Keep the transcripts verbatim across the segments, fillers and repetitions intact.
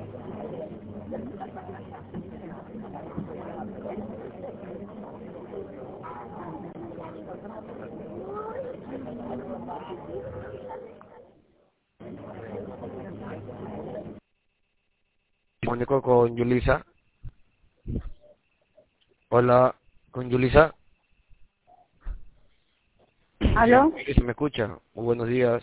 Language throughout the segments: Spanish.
Comunico con Yulisa. Hola, con Yulisa. ¿Aló? ¿Se me escucha? Muy buenos días.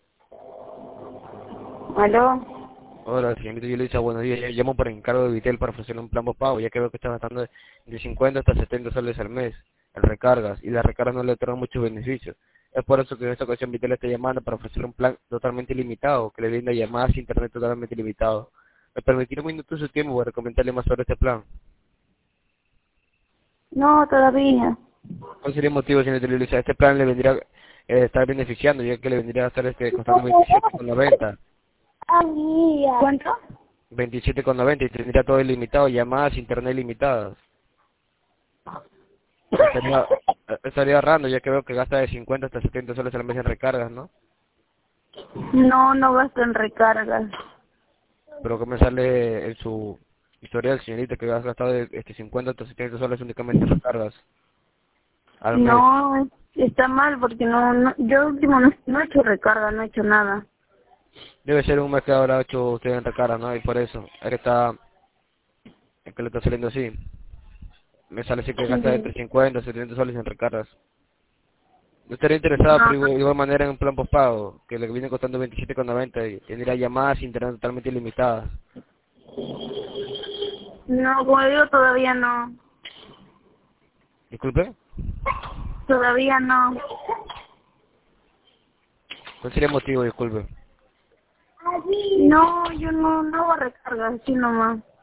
¿Aló? Hola, señorita Yulisa, buenos días. Yo llamo por encargo de Vitel para ofrecerle un plan postpago, ya que veo que está gastando de cincuenta hasta setenta soles al mes en recargas, y las recargas no le otorgan muchos beneficios. Es por eso que en esta ocasión Vitel está llamando para ofrecer un plan totalmente ilimitado, que le brinda llamadas e internet totalmente ilimitado. ¿Me permitirá un minuto de su tiempo para comentarle más sobre este plan? No, todavía. ¿Cuál sería el motivo, señorita Yulisa? Este plan le vendría eh, estar beneficiando, ya que le vendría a estar este, costando veintisiete con noventa. ¿Cuánto? veintisiete con noventa y tendría todo ilimitado, llamadas, internet ilimitadas. Estaría, estaría ahorrando, ya que veo que gasta de cincuenta hasta setenta soles al mes en recargas, ¿no? No, no gasto en recargas. Pero que me sale en su historial, señorita, que has gastado de este, cincuenta hasta setenta soles únicamente en recargas al mes. No, está mal porque no, no yo último no, no he hecho recarga, no he hecho nada. Debe ser un mes que habrá hecho usted en recargas, ¿no? Y por eso, es que está, es que le está saliendo así. Me sale así que gasta Sí. entre cincuenta y setenta soles en recargas. Yo estaría interesado, No, pero igual- de igual manera en un plan postpago, que le viene costando veintisiete con noventa y tendría llamadas e internet totalmente ilimitadas. no, como digo, todavía no. Disculpe, Todavía no. ¿cuál sería el motivo? Disculpe. No, yo no, no hago recargas, así nomás.